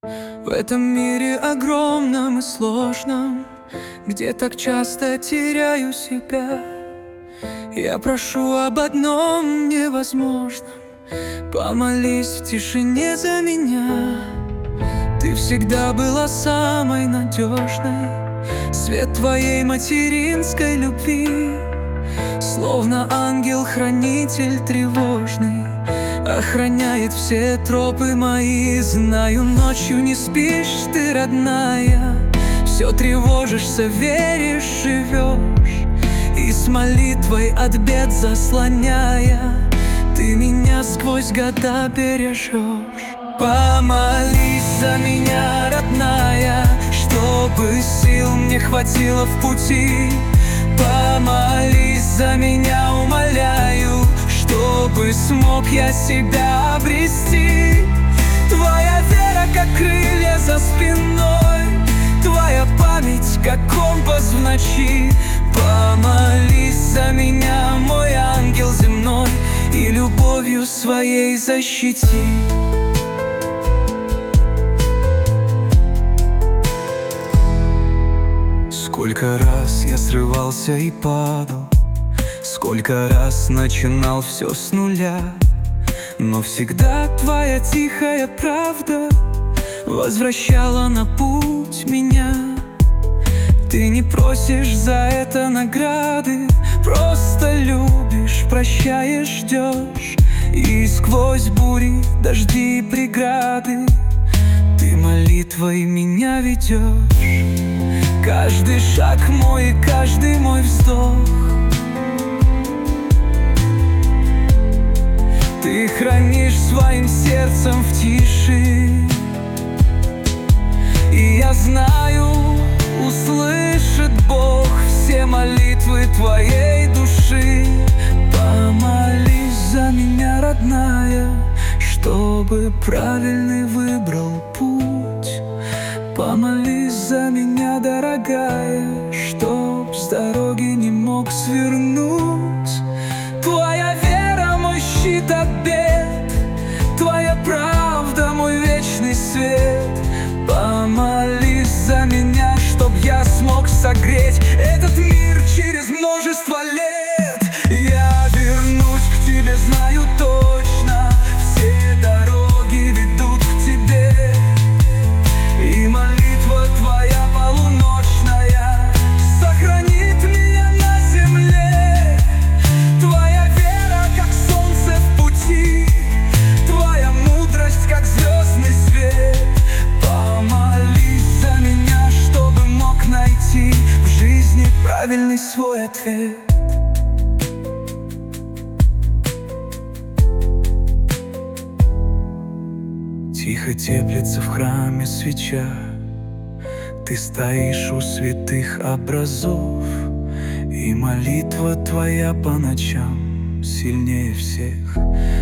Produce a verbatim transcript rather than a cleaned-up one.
В этом мире огромном и сложном, где так часто теряю себя, я прошу об одном невозможном: помолись в тишине за меня. Ты всегда была самой надежной, свет твоей материнской любви, словно ангел-хранитель тревожный, охраняет все тропы мои. Знаю, ночью не спишь ты, родная, все тревожишься, веришь, живешь, и с молитвой от бед заслоняя, ты меня сквозь года бережешь. Помолись за меня, родная, чтобы сил мне хватило в пути. Помолись за меня, умоляю, чтобы смог я себя обрести. Твоя вера, как крылья за спиной, твоя память, как компас в ночи. Помолись за меня, мой ангел земной, и любовью своей защити. Сколько раз я срывался и падал, сколько раз начинал все с нуля, но всегда твоя тихая правда возвращала на путь меня. Ты не просишь за это награды, просто любишь, прощаешь, ждешь, и сквозь бури, дожди и преграды ты молитвой меня ведешь. Каждый шаг мой и каждый мой вздох ты хранишь своим сердцем в тиши. И я знаю, услышит Бог все молитвы твоей души. Помолись за меня, родная, чтобы правильный выбрал путь. Помолись за меня, дорогая, чтоб с дороги не мог свернуть. Твоя вера мой щит от бед, твоя правда мой вечный свет. Помолись за меня, чтоб я смог согреть этот мир через множество лет. Я вернусь к тебе, знаю точно, все дороги ведут к тебе, и молитва твоя полуночная сохранит меня на земле. Твоя вера, как солнце в пути, твоя мудрость, как звездный свет. Помолись за меня, чтобы мог найти в жизни правильный свой ответ. Тихо теплится в храме свеча, ты стоишь у святых образов, и молитва твоя по ночам сильнее всех.